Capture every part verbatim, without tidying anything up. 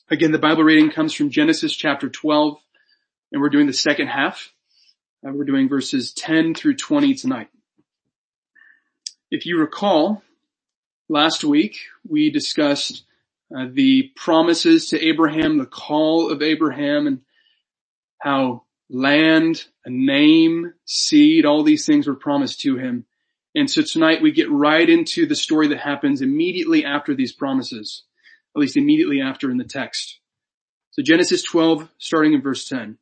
Again, the Bible reading comes from Genesis chapter twelve, and we're doing the second half. Uh, we're doing verses ten through twenty tonight. If you recall, last week we discussed uh, the promises to Abraham, the call of Abraham, and how land, a name, seed, all these things were promised to him. And so tonight we get right into the story that happens immediately after these promises, at least immediately after in the text. So Genesis twelve, starting in verse ten.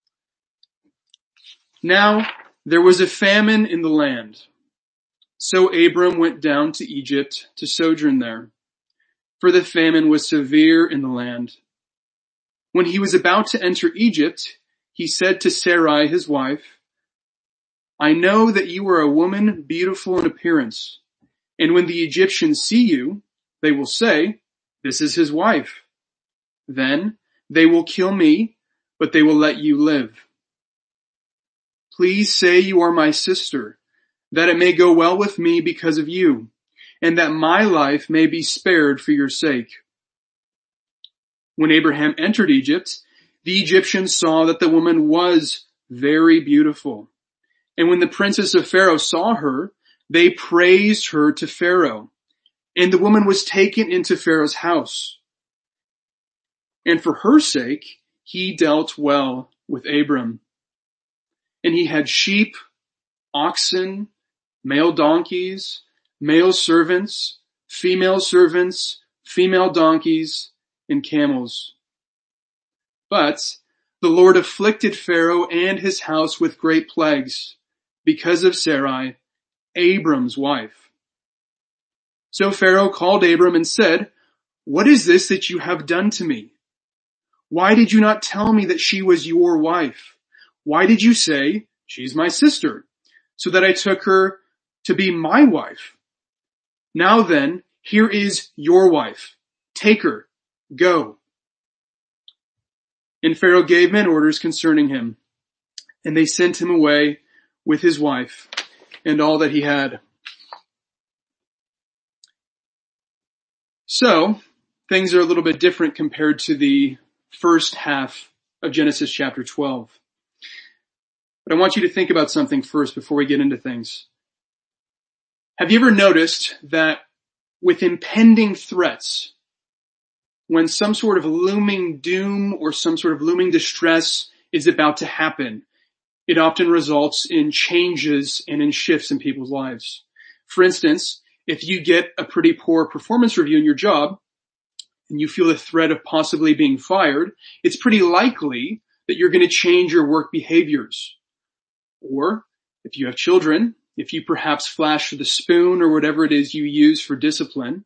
Now there was a famine in the land. So Abram went down to Egypt to sojourn there, for the famine was severe in the land. When he was about to enter Egypt, he said to Sarai his wife, I know that you are a woman beautiful in appearance, and when the Egyptians see you, they will say, this is his wife. Then they will kill me, but they will let you live. Please say you are my sister, that it may go well with me because of you, and that my life may be spared for your sake. When Abraham entered Egypt, the Egyptians saw that the woman was very beautiful. And when the princess of Pharaoh saw her, they praised her to Pharaoh. And the woman was taken into Pharaoh's house. And for her sake, he dealt well with Abram. And he had sheep, oxen, male donkeys, male servants, female servants, female donkeys, and camels. But the Lord afflicted Pharaoh and his house with great plagues because of Sarai, Abram's wife. So Pharaoh called Abram and said, what is this that you have done to me? Why did you not tell me that she was your wife? Why did you say, she's my sister, so that I took her to be my wife? Now then, here is your wife. Take her. Go. And Pharaoh gave men orders concerning him, and they sent him away with his wife and all that he had. So, things are a little bit different compared to the first half of Genesis chapter twelve. But I want you to think about something first before we get into things. Have you ever noticed that with impending threats, when some sort of looming doom or some sort of looming distress is about to happen, it often results in changes and in shifts in people's lives? For instance, if you get a pretty poor performance review in your job and you feel the threat of possibly being fired, it's pretty likely that you're going to change your work behaviors. Or if you have children, if you perhaps flash the spoon or whatever it is you use for discipline,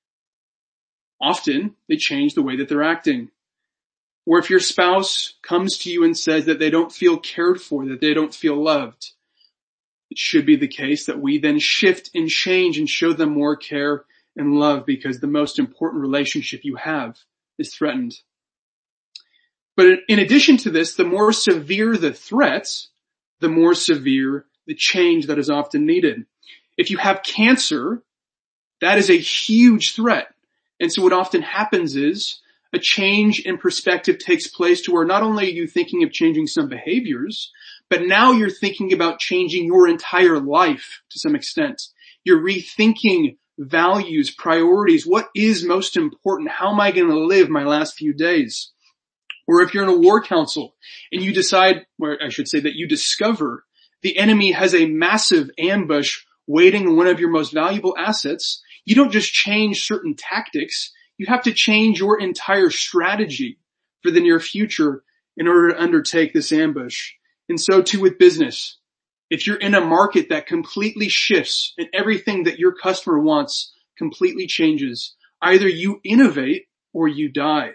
often they change the way that they're acting. Or if your spouse comes to you and says that they don't feel cared for, that they don't feel loved, it should be the case that we then shift and change and show them more care and love, because the most important relationship you have is threatened. But in addition to this, the more severe the threats, the more severe the change that is often needed. If you have cancer, that is a huge threat. And so what often happens is a change in perspective takes place to where not only are you thinking of changing some behaviors, but now you're thinking about changing your entire life to some extent. You're rethinking values, priorities. What is most important? How am I going to live my last few days? Or if you're in a war council and you decide, or I should say that you discover the enemy has a massive ambush waiting on one of your most valuable assets, you don't just change certain tactics. You have to change your entire strategy for the near future in order to undertake this ambush. And so too with business. If you're in a market that completely shifts and everything that your customer wants completely changes, either you innovate or you die.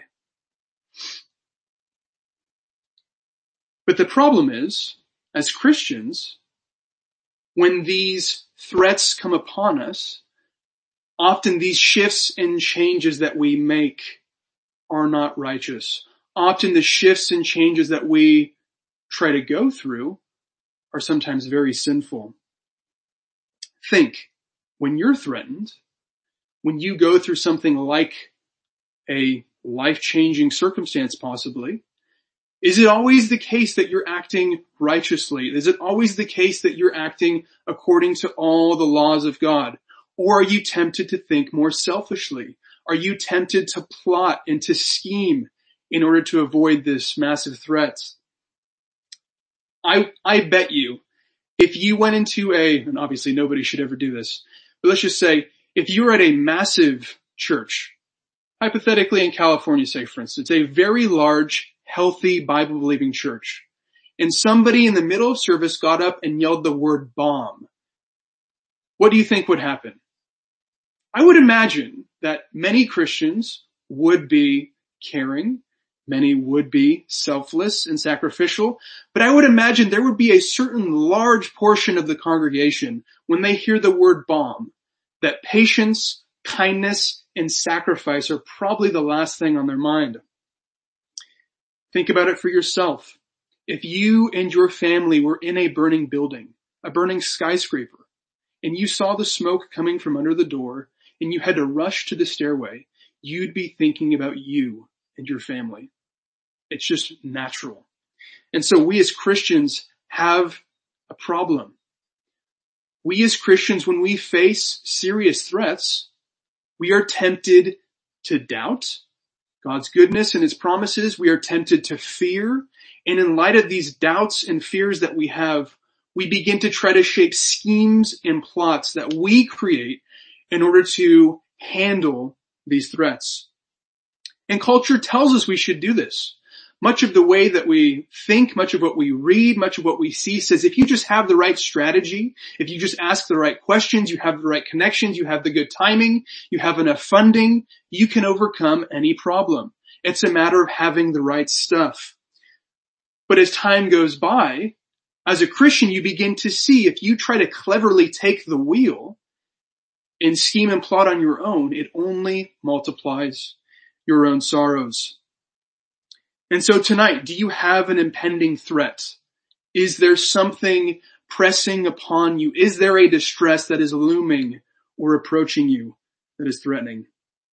But the problem is, as Christians, when these threats come upon us, often these shifts and changes that we make are not righteous. Often the shifts and changes that we try to go through are sometimes very sinful. Think, when you're threatened, when you go through something like a life-changing circumstance possibly, is it always the case that you're acting righteously? Is it always the case that you're acting according to all the laws of God? Or are you tempted to think more selfishly? Are you tempted to plot and to scheme in order to avoid this massive threat? I, I bet you, if you went into a, and obviously nobody should ever do this, but let's just say, if you were at a massive church, hypothetically in California, say for instance, a very large, healthy, Bible-believing church, and somebody in the middle of service got up and yelled the word bomb, what do you think would happen? I would imagine that many Christians would be caring, many would be selfless and sacrificial, but I would imagine there would be a certain large portion of the congregation when they hear the word bomb, that patience, kindness, and sacrifice are probably the last thing on their mind. Think about it for yourself. If you and your family were in a burning building, a burning skyscraper, and you saw the smoke coming from under the door, and you had to rush to the stairway, you'd be thinking about you and your family. It's just natural. And so we as Christians have a problem. We as Christians, when we face serious threats, we are tempted to doubt God's goodness and his promises. We are tempted to fear. And in light of these doubts and fears that we have, we begin to try to shape schemes and plots that we create in order to handle these threats. And culture tells us we should do this. Much of the way that we think, much of what we read, much of what we see says if you just have the right strategy, if you just ask the right questions, you have the right connections, you have the good timing, you have enough funding, you can overcome any problem. It's a matter of having the right stuff. But as time goes by, as a Christian, you begin to see if you try to cleverly take the wheel and scheme and plot on your own, it only multiplies your own sorrows. And so tonight, do you have an impending threat? Is there something pressing upon you? Is there a distress that is looming or approaching you that is threatening?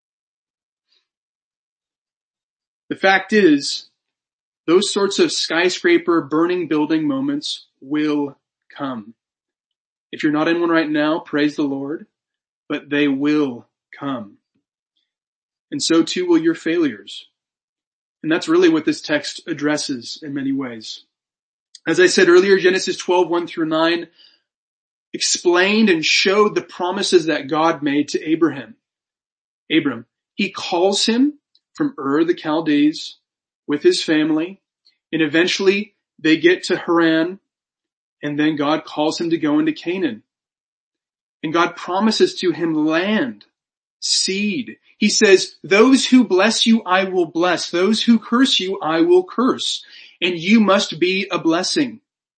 The fact is, those sorts of skyscraper burning building moments will come. If you're not in one right now, praise the Lord, but they will come. And so too will your failures. And that's really what this text addresses in many ways. As I said earlier, Genesis twelve, one through nine explained and showed the promises that God made to Abraham. Abram, he calls him from Ur the Chaldees with his family, and eventually they get to Haran, and then God calls him to go into Canaan. And God promises to him land, seed. He says, those who bless you, I will bless. Those who curse you, I will curse. And you must be a blessing.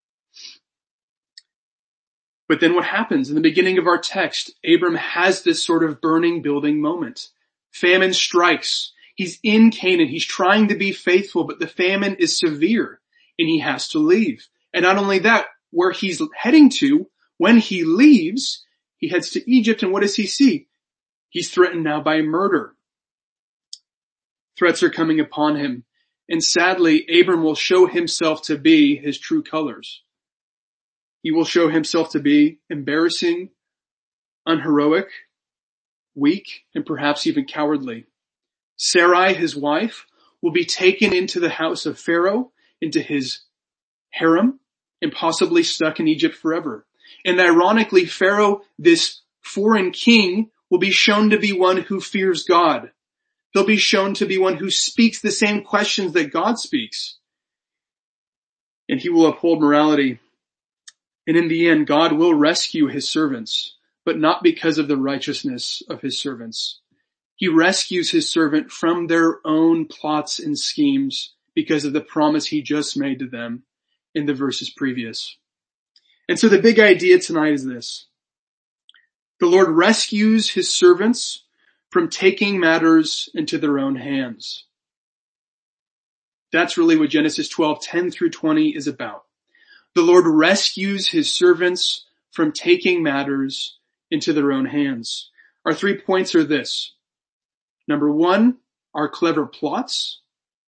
But then what happens? In the beginning of our text, Abram has this sort of burning building moment. Famine strikes. He's in Canaan. He's trying to be faithful, but the famine is severe and he has to leave. And not only that, where he's heading to, when he leaves, he heads to Egypt, and what does he see? He's threatened now by murder. Threats are coming upon him. And sadly, Abram will show himself to be his true colors. He will show himself to be embarrassing, unheroic, weak, and perhaps even cowardly. Sarai, his wife, will be taken into the house of Pharaoh, into his harem, and possibly stuck in Egypt forever. And ironically, Pharaoh, this foreign king, will be shown to be one who fears God. He'll be shown to be one who speaks the same questions that God speaks. And he will uphold morality. And in the end, God will rescue his servants, but not because of the righteousness of his servants. He rescues his servant from their own plots and schemes because of the promise he just made to them in the verses previous. And so the big idea tonight is this. The Lord rescues his servants from taking matters into their own hands. That's really what Genesis twelve, ten through twenty is about. The Lord rescues his servants from taking matters into their own hands. Our three points are this. Number one, our clever plots.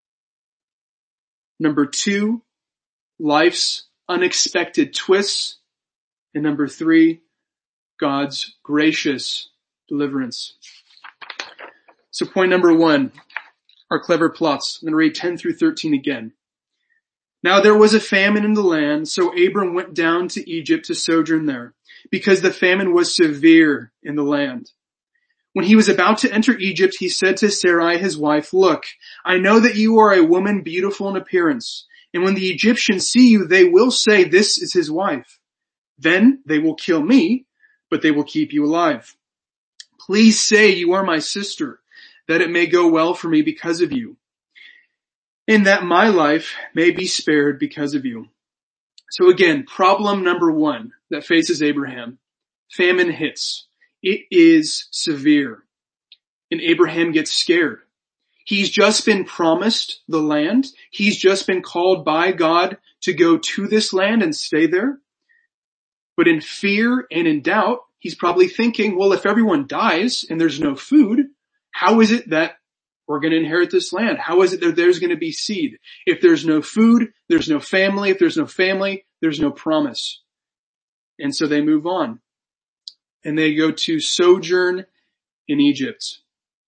Number two, life's unexpected twists. And number three, God's gracious deliverance. So point number one, our clever plots. I'm going to read ten through thirteen again. Now there was a famine in the land, so Abram went down to Egypt to sojourn there, because the famine was severe in the land. When he was about to enter Egypt, he said to Sarai, his wife, "Look, I know that you are a woman beautiful in appearance, and when the Egyptians see you, they will say, 'This is his wife.' Then they will kill me, but they will keep you alive. Please say you are my sister, that it may go well for me because of you, and that my life may be spared because of you." So again, problem number one that faces Abraham. Famine hits. It is severe. And Abraham gets scared. He's just been promised the land. He's just been called by God to go to this land and stay there. But in fear and in doubt, he's probably thinking, well, if everyone dies and there's no food, how is it that we're going to inherit this land? How is it that there's going to be seed? If there's no food, there's no family. If there's no family, there's no promise. And so they move on. And they go to sojourn in Egypt.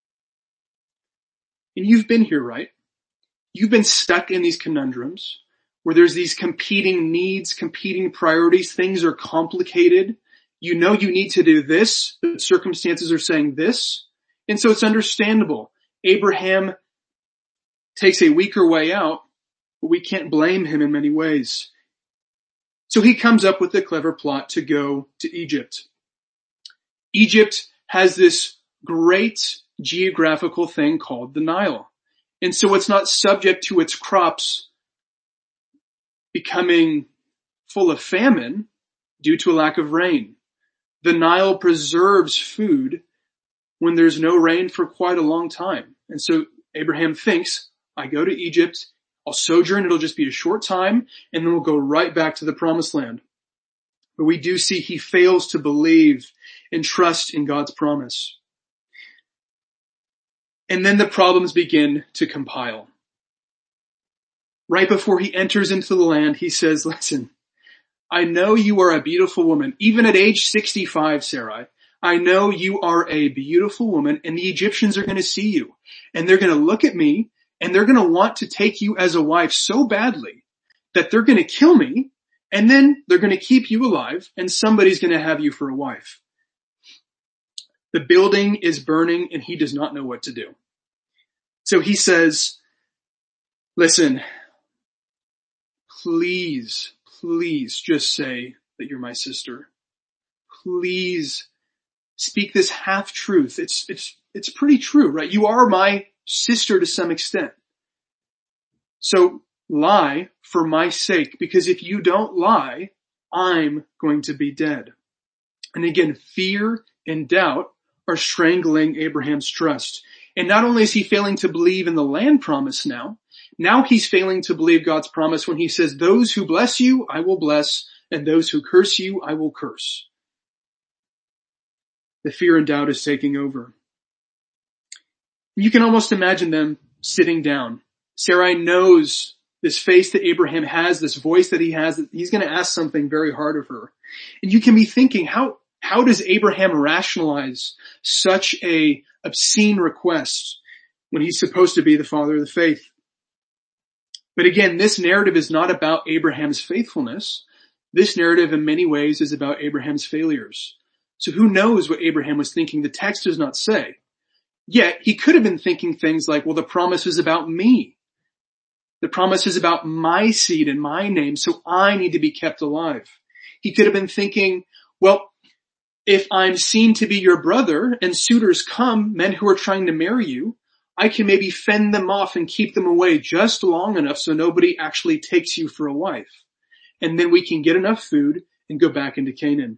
And you've been here, right? You've been stuck in these conundrums where there's these competing needs, competing priorities. Things are complicated. You know you need to do this, but circumstances are saying this. And so it's understandable. Abraham takes a weaker way out, but we can't blame him in many ways. So he comes up with a clever plot to go to Egypt. Egypt has this great geographical thing called the Nile. And so it's not subject to its crops becoming full of famine due to a lack of rain. The Nile preserves food when there's no rain for quite a long time. And so Abraham thinks, I go to Egypt, I'll sojourn, it'll just be a short time, and then we'll go right back to the promised land. But we do see he fails to believe and trust in God's promise. And then the problems begin to compile. Right before he enters into the land, he says, listen, I know you are a beautiful woman. Even at age sixty-five, Sarai, I know you are a beautiful woman, and the Egyptians are going to see you. And they're going to look at me, and they're going to want to take you as a wife so badly that they're going to kill me, and then they're going to keep you alive, and somebody's going to have you for a wife. The building is burning, and he does not know what to do. So he says, listen, please, please just say that you're my sister. Please speak this half truth. It's, it's, it's pretty true, right? You are my sister to some extent. So lie for my sake, because if you don't lie, I'm going to be dead. And again, fear and doubt are strangling Abraham's trust. And not only is he failing to believe in the land promise now, now he's failing to believe God's promise when he says, those who bless you, I will bless, and those who curse you, I will curse. The fear and doubt is taking over. You can almost imagine them sitting down. Sarai knows this face that Abraham has, this voice that he has, that he's going to ask something very hard of her. And you can be thinking, how, how does Abraham rationalize such a obscene request when he's supposed to be the father of the faith? But again, this narrative is not about Abraham's faithfulness. This narrative in many ways is about Abraham's failures. So who knows what Abraham was thinking? The text does not say. Yet he could have been thinking things like, well, the promise is about me. The promise is about my seed and my name, so I need to be kept alive. He could have been thinking, well, if I'm seen to be your brother and suitors come, men who are trying to marry you, I can maybe fend them off and keep them away just long enough so nobody actually takes you for a wife. And then we can get enough food and go back into Canaan.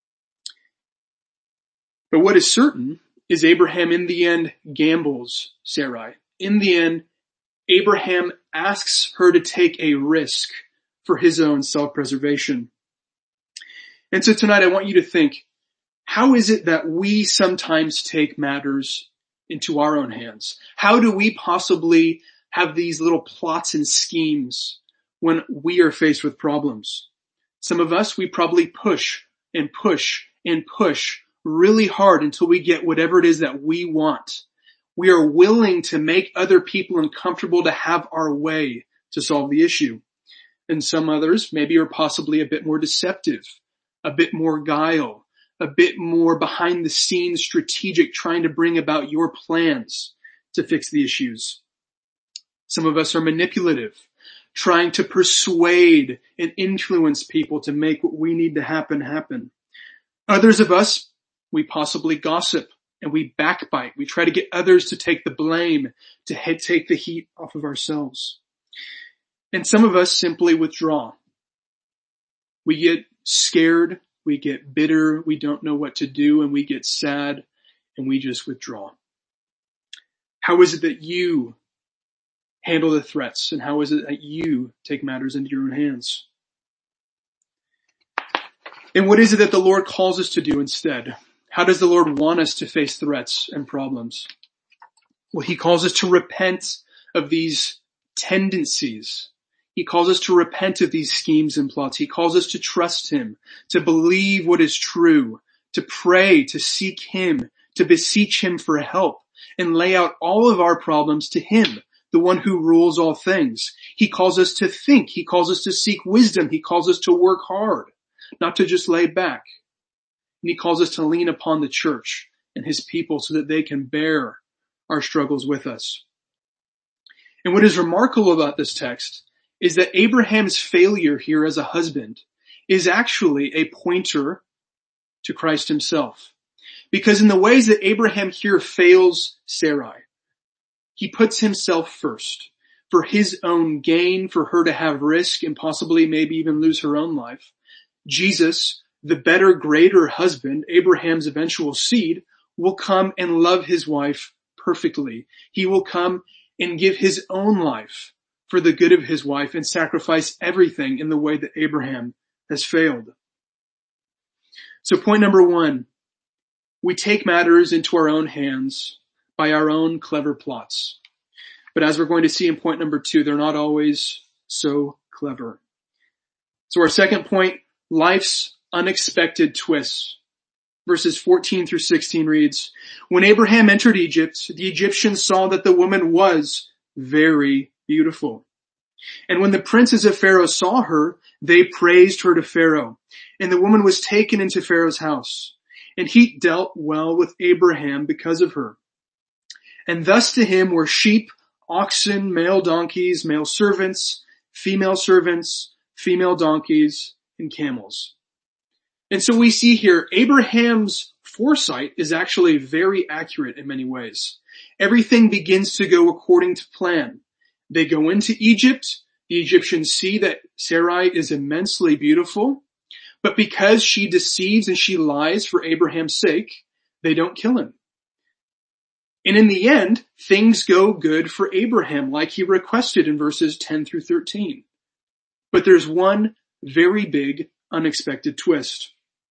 But what is certain is Abraham in the end gambles Sarai. In the end, Abraham asks her to take a risk for his own self-preservation. And so tonight I want you to think, how is it that we sometimes take matters into our own hands? How do we possibly have these little plots and schemes when we are faced with problems? Some of us, we probably push and push and push really hard until we get whatever it is that we want. We are willing to make other people uncomfortable to have our way to solve the issue. And some others maybe are possibly a bit more deceptive, a bit more guile, a bit more behind the scenes strategic, trying to bring about your plans to fix the issues. Some of us are manipulative, trying to persuade and influence people to make what we need to happen happen. Others of us, we possibly gossip and we backbite. We try to get others to take the blame, to head, take the heat off of ourselves. And some of us simply withdraw. We get scared, we get bitter, we don't know what to do, and we get sad, and we just withdraw. How is it that you handle the threats, and how is it that you take matters into your own hands? And what is it that the Lord calls us to do instead? How does the Lord want us to face threats and problems? Well, He calls us to repent of these tendencies. He calls us to repent of these schemes and plots. He calls us to trust Him, to believe what is true, to pray, to seek Him, to beseech Him for help, and lay out all of our problems to Him, the one who rules all things. He calls us to think. He calls us to seek wisdom. He calls us to work hard, not to just lay back. And He calls us to lean upon the church and His people so that they can bear our struggles with us. And what is remarkable about this text is that Abraham's failure here as a husband is actually a pointer to Christ Himself. Because in the ways that Abraham here fails Sarai, he puts himself first for his own gain, for her to have risk and possibly maybe even lose her own life. Jesus, the better, greater husband, Abraham's eventual seed, will come and love his wife perfectly. He will come and give his own life for the good of his wife and sacrifice everything in the way that Abraham has failed. So point number one, we take matters into our own hands by our own clever plots. But as we're going to see in point number two, they're not always so clever. So our second point, life's unexpected twists. Verses fourteen through sixteen reads, when Abraham entered Egypt, the Egyptians saw that the woman was very beautiful. And when the princes of Pharaoh saw her, they praised her to Pharaoh. And the woman was taken into Pharaoh's house. And he dealt well with Abraham because of her. And thus to him were sheep, oxen, male donkeys, male servants, female servants, female donkeys, and camels. And so we see here, Abraham's foresight is actually very accurate in many ways. Everything begins to go according to plan. They go into Egypt. The Egyptians see that Sarai is immensely beautiful, but because she deceives and she lies for Abraham's sake, they don't kill him. And in the end, things go good for Abraham, like he requested in verses ten through thirteen. But there's one very big, unexpected twist.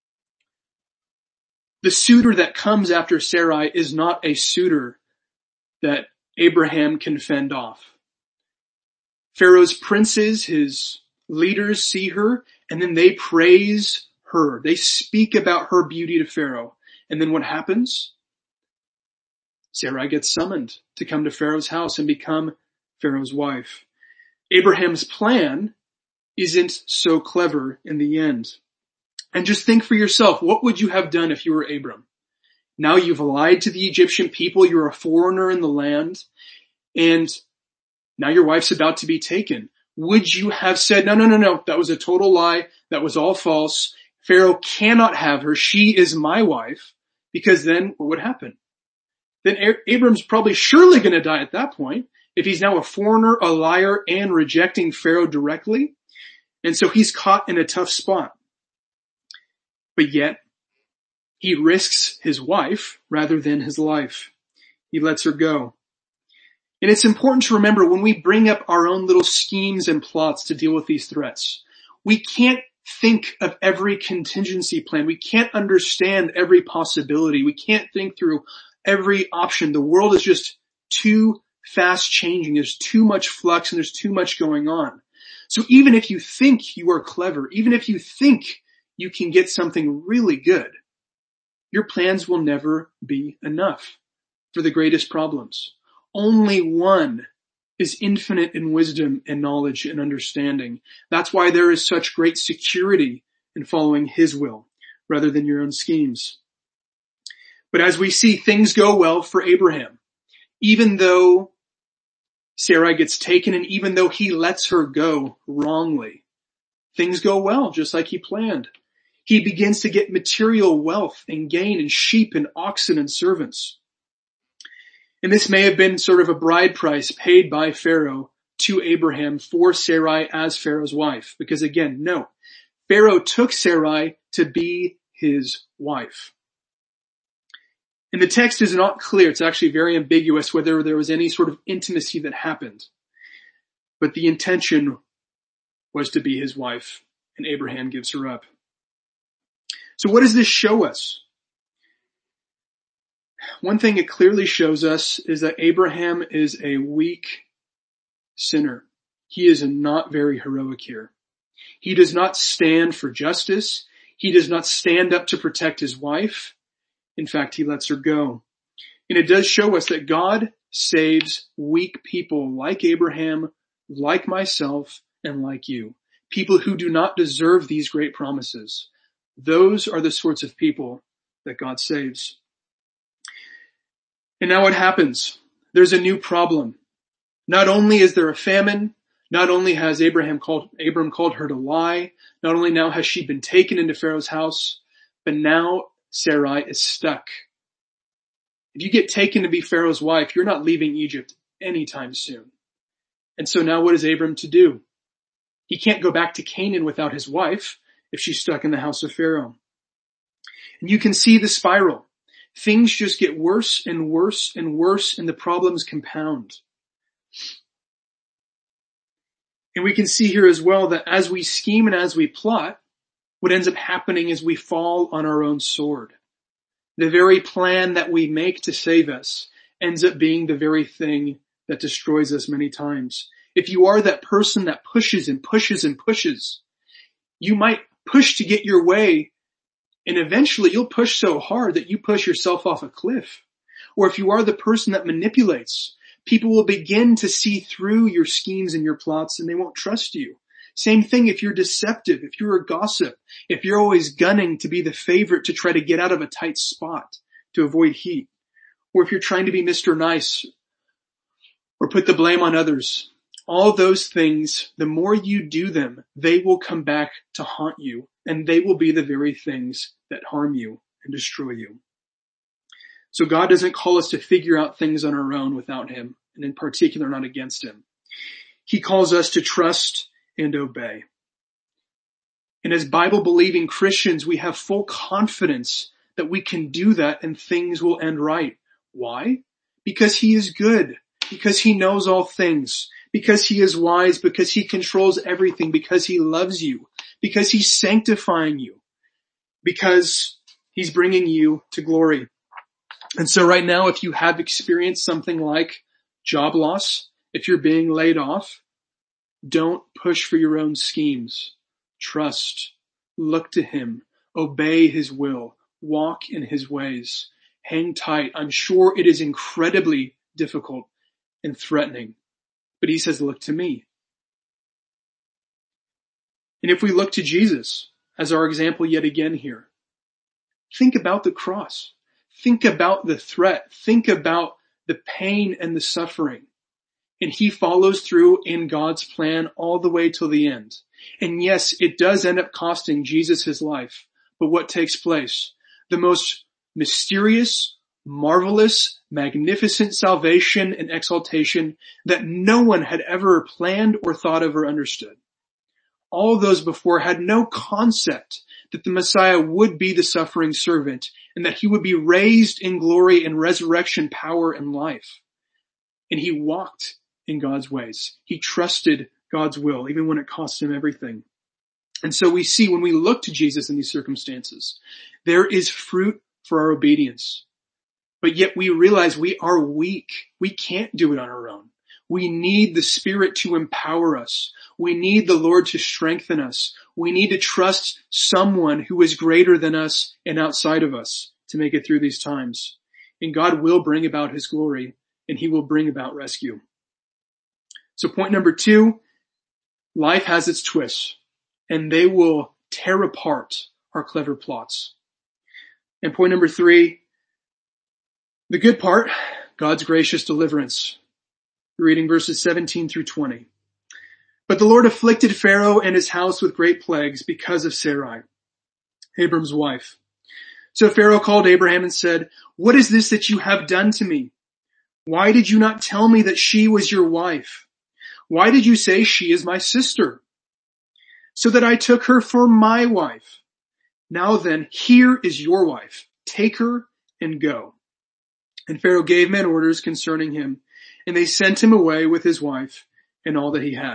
The suitor that comes after Sarai is not a suitor that Abraham can fend off. Pharaoh's princes, his leaders, see her, and then they praise her. They speak about her beauty to Pharaoh. And then what happens? Sarai gets summoned to come to Pharaoh's house and become Pharaoh's wife. Abraham's plan isn't so clever in the end. And just think for yourself, what would you have done if you were Abram? Now you've lied to the Egyptian people, you're a foreigner in the land, and now your wife's about to be taken. Would you have said, no, no, no, no, that was a total lie, that was all false, Pharaoh cannot have her, she is my wife, because then what would happen? Then Abram's probably surely going to die at that point, if he's now a foreigner, a liar, and rejecting Pharaoh directly. And so he's caught in a tough spot. But yet, he risks his wife rather than his life. He lets her go. And it's important to remember when we bring up our own little schemes and plots to deal with these threats, we can't think of every contingency plan. We can't understand every possibility. We can't think through every option. The world is just too fast changing. There's too much flux and there's too much going on. So even if you think you are clever, even if you think you can get something really good, your plans will never be enough for the greatest problems. Only one is infinite in wisdom and knowledge and understanding. That's why there is such great security in following his will rather than your own schemes. But as we see, things go well for Abraham. Even though Sarai gets taken and even though he lets her go wrongly, things go well just like he planned. He begins to get material wealth and gain and sheep and oxen and servants. And this may have been sort of a bride price paid by Pharaoh to Abraham for Sarai as Pharaoh's wife. Because again, no, Pharaoh took Sarai to be his wife. And the text is not clear. It's actually very ambiguous whether there was any sort of intimacy that happened. But the intention was to be his wife, and Abraham gives her up. So what does this show us? One thing it clearly shows us is that Abraham is a weak sinner. He is not very heroic here. He does not stand for justice. He does not stand up to protect his wife. In fact, he lets her go. And it does show us that God saves weak people like Abraham, like myself, and like you. People who do not deserve these great promises. Those are the sorts of people that God saves. And now what happens? There's a new problem. Not only is there a famine, not only has Abraham called, Abram called her to lie, not only now has she been taken into Pharaoh's house, but now Sarai is stuck. If you get taken to be Pharaoh's wife, you're not leaving Egypt anytime soon. And so now what is Abram to do? He can't go back to Canaan without his wife if she's stuck in the house of Pharaoh. And you can see the spiral. Things just get worse and worse and worse, and the problems compound. And we can see here as well that as we scheme and as we plot, what ends up happening is we fall on our own sword. The very plan that we make to save us ends up being the very thing that destroys us many times. If you are that person that pushes and pushes and pushes, you might push to get your way, and eventually you'll push so hard that you push yourself off a cliff. Or if you are the person that manipulates, people will begin to see through your schemes and your plots and they won't trust you. Same thing if you're deceptive, if you're a gossip, if you're always gunning to be the favorite to try to get out of a tight spot to avoid heat. Or if you're trying to be Mister Nice or put the blame on others. All those things, the more you do them, they will come back to haunt you, and they will be the very things that harm you and destroy you. So God doesn't call us to figure out things on our own without him, and in particular not against him. He calls us to trust and obey. And as Bible-believing Christians, we have full confidence that we can do that and things will end right. Why? Because he is good, because he knows all things, because he is wise, because he controls everything, because he loves you, because he's sanctifying you, because he's bringing you to glory. And so right now, if you have experienced something like job loss, if you're being laid off, don't push for your own schemes. Trust. Look to him. Obey his will. Walk in his ways. Hang tight. I'm sure it is incredibly difficult and threatening. But he says, look to me. And if we look to Jesus as our example yet again here, think about the cross. Think about the threat. Think about the pain and the suffering. And he follows through in God's plan all the way till the end. And yes, it does end up costing Jesus his life. But what takes place? The most mysterious, marvelous, magnificent salvation and exaltation that no one had ever planned or thought of or understood. All those before had no concept that the Messiah would be the suffering servant and that he would be raised in glory and resurrection power and life. And he walked in God's ways. He trusted God's will, even when it cost him everything. And so we see when we look to Jesus in these circumstances, there is fruit for our obedience. But yet we realize we are weak. We can't do it on our own. We need the Spirit to empower us. We need the Lord to strengthen us. We need to trust someone who is greater than us and outside of us to make it through these times. And God will bring about his glory, and he will bring about rescue. So point number two, life has its twists, and they will tear apart our clever plots. And point number three, the good part, God's gracious deliverance. Reading verses seventeen through twenty. But the Lord afflicted Pharaoh and his house with great plagues because of Sarai, Abram's wife. So Pharaoh called Abraham and said, "What is this that you have done to me? Why did you not tell me that she was your wife? Why did you say she is my sister? So that I took her for my wife. Now then, here is your wife. Take her and go." And Pharaoh gave men orders concerning him, and they sent him away with his wife and all that he had.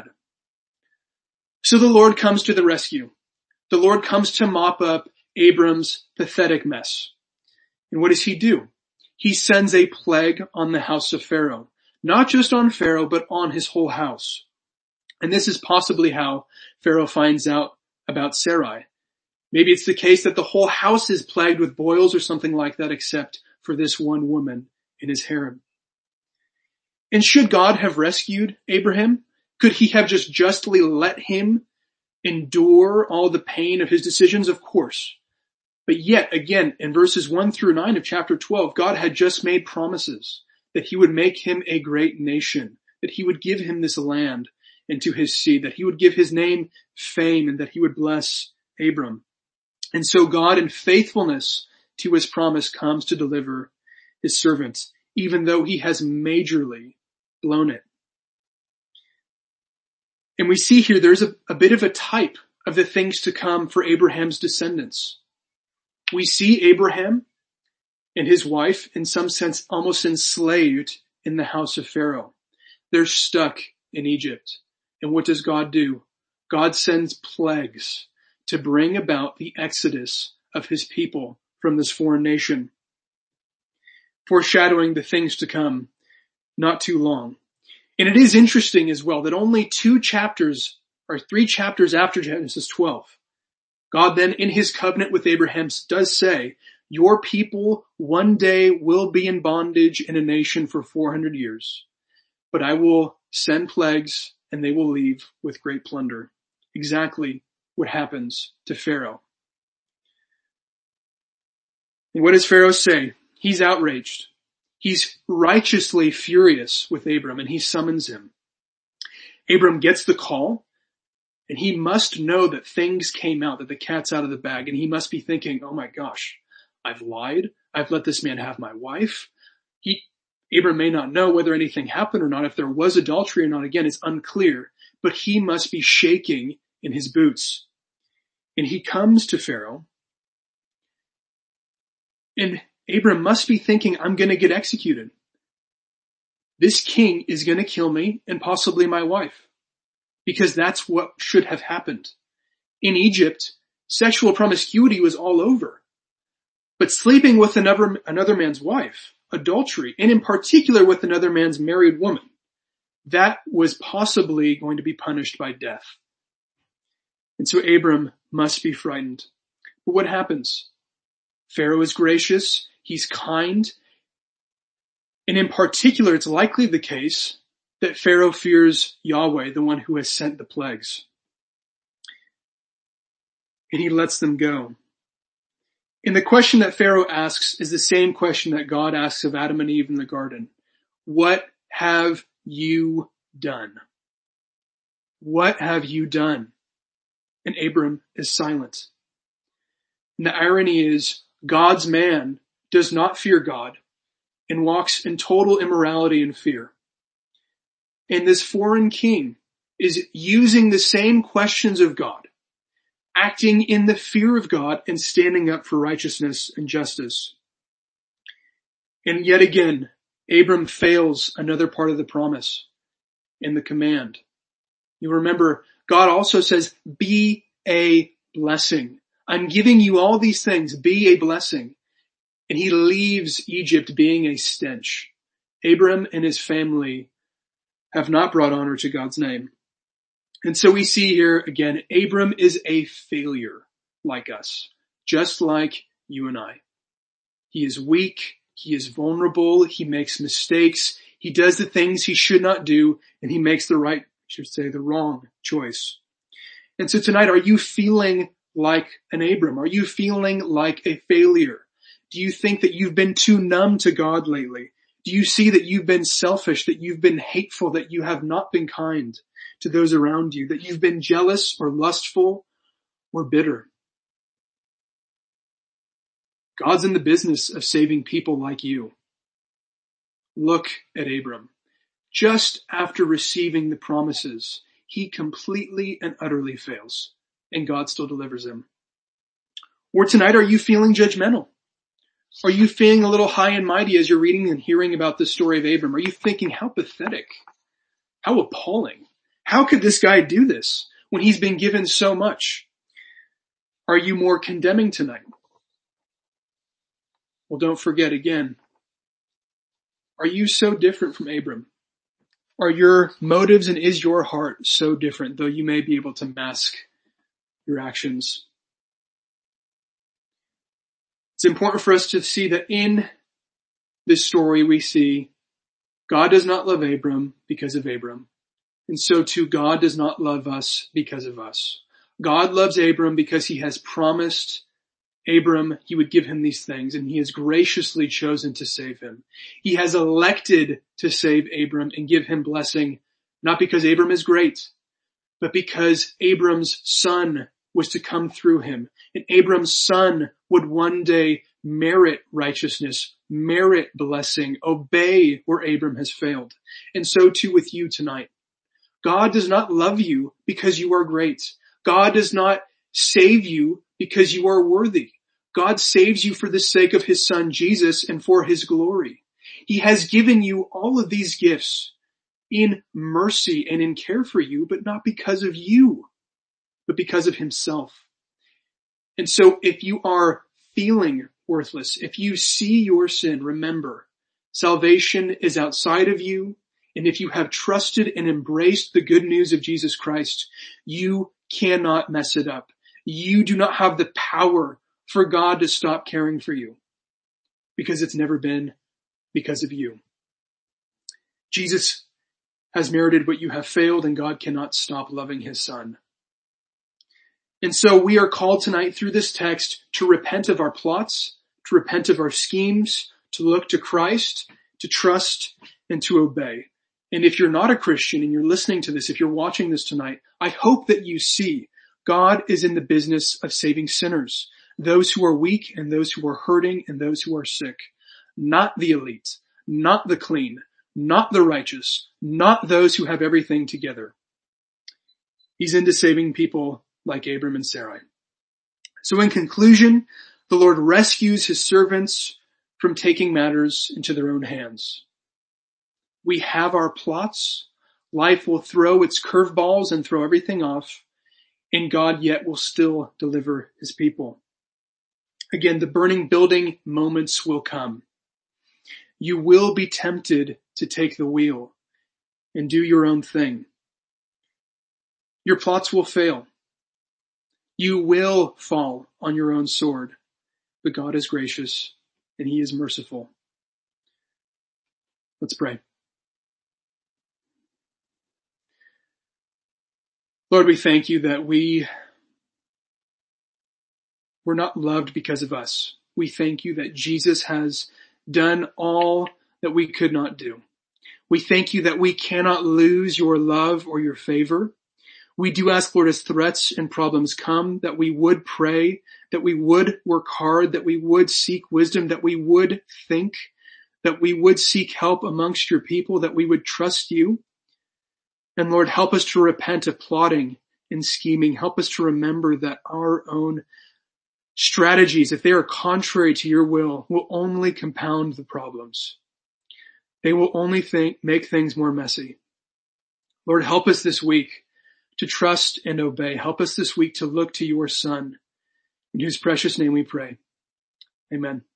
So the Lord comes to the rescue. The Lord comes to mop up Abram's pathetic mess. And what does he do? He sends a plague on the house of Pharaoh. Not just on Pharaoh, but on his whole house. And this is possibly how Pharaoh finds out about Sarai. Maybe it's the case that the whole house is plagued with boils or something like that, except for this one woman in his harem. And should God have rescued Abraham? Could he have just justly let him endure all the pain of his decisions? Of course. But yet again, in verses one through nine of chapter twelve, God had just made promises that he would make him a great nation, that he would give him this land and to his seed, that he would give his name fame, and that he would bless Abram. And so God, in faithfulness to his promise, comes to deliver his servant, even though he has majorly blown it. And we see here there's a, a bit of a type of the things to come for Abraham's descendants. We see Abraham and his wife, in some sense, almost enslaved in the house of Pharaoh. They're stuck in Egypt. And what does God do? God sends plagues to bring about the exodus of his people from this foreign nation, foreshadowing the things to come not too long. And it is interesting as well that only two chapters or three chapters after Genesis twelve, God then in his covenant with Abraham does say, your people one day will be in bondage in a nation for four hundred years, but I will send plagues and they will leave with great plunder. Exactly what happens to Pharaoh. And what does Pharaoh say? He's outraged. He's righteously furious with Abram, and he summons him. Abram gets the call, and he must know that things came out, that the cat's out of the bag, and he must be thinking, oh my gosh, I've lied. I've let this man have my wife. He, Abram may not know whether anything happened or not. If there was adultery or not, again, it's unclear, but he must be shaking in his boots. And he comes to Pharaoh, and Abram must be thinking, I'm going to get executed. This king is going to kill me and possibly my wife, because that's what should have happened. In Egypt, sexual promiscuity was all over. But sleeping with another, another man's wife, adultery, and in particular with another man's married woman, that was possibly going to be punished by death. And so Abram must be frightened. But what happens? Pharaoh is gracious. He's kind. And in particular, it's likely the case that Pharaoh fears Yahweh, the one who has sent the plagues. And he lets them go. And the question that Pharaoh asks is the same question that God asks of Adam and Eve in the garden. What have you done? What have you done? And Abram is silent. And the irony is, God's man does not fear God and walks in total immorality and fear. And this foreign king is using the same questions of God, acting in the fear of God and standing up for righteousness and justice. And yet again, Abram fails another part of the promise in the command. You remember, God also says, be a blessing. I'm giving you all these things. Be a blessing. and he leaves Egypt being a stench. Abram and his family have not brought honor to God's name. And so we see here again, Abram is a failure like us, just like you and I. He is weak. He is vulnerable. He makes mistakes. He does the things he should not do, and he makes the right, I should say, the wrong choice. And so tonight, are you feeling like an Abram? Are you feeling like a failure? Do you think that you've been too numb to God lately? Do you see that you've been selfish, that you've been hateful, that you have not been kind to those around you, that you've been jealous or lustful or bitter? God's in the business of saving people like you. Look at Abram. Just after receiving the promises, he completely and utterly fails, and God still delivers him. Or tonight, are you feeling judgmental? Are you feeling a little high and mighty as you're reading and hearing about the story of Abram? Are you thinking, how pathetic, how appalling? How could this guy do this when he's been given so much? Are you more condemning tonight? Well, don't forget again, are you so different from Abram? Are your motives and is your heart so different, though you may be able to mask your actions? It's important for us to see that in this story we see God does not love Abram because of Abram. And so too God does not love us because of us. God loves Abram because he has promised Abram he would give him these things, and he has graciously chosen to save him. He has elected to save Abram and give him blessing, not because Abram is great, but because Abram's son was to come through him. And Abram's son would one day merit righteousness, merit blessing, obey where Abram has failed. And so too with you tonight. God does not love you because you are great. God does not save you because you are worthy. God saves you for the sake of his son Jesus and for his glory. He has given you all of these gifts in mercy and in care for you, but not because of you, but because of himself. And so if you are feeling worthless, if you see your sin, remember, salvation is outside of you. And if you have trusted and embraced the good news of Jesus Christ, you cannot mess it up. You do not have the power for God to stop caring for you, because it's never been because of you. Jesus has merited what you have failed, and God cannot stop loving his son. And so we are called tonight through this text to repent of our plots, to repent of our schemes, to look to Christ, to trust, and to obey. And if you're not a Christian and you're listening to this, if you're watching this tonight, I hope that you see God is in the business of saving sinners, those who are weak and those who are hurting and those who are sick. Not the elite, not the clean, not the righteous, not those who have everything together. He's into saving people like Abram and Sarai. So in conclusion, the Lord rescues his servants from taking matters into their own hands. We have our plots. Life will throw its curveballs and throw everything off, and God yet will still deliver his people. Again, the burning building moments will come. You will be tempted to take the wheel and do your own thing. Your plots will fail. You will fall on your own sword, but God is gracious and he is merciful. Let's pray. Lord, we thank you that we were not loved because of us. We thank you that Jesus has done all that we could not do. We thank you that we cannot lose your love or your favor. We do ask, Lord, as threats and problems come, that we would pray, that we would work hard, that we would seek wisdom, that we would think, that we would seek help amongst your people, that we would trust you. And Lord, help us to repent of plotting and scheming. Help us to remember that our own strategies, if they are contrary to your will, will only compound the problems. They will only think, make things more messy. Lord, help us this week to trust and obey. Help us this week to look to your Son, in whose precious name we pray. Amen.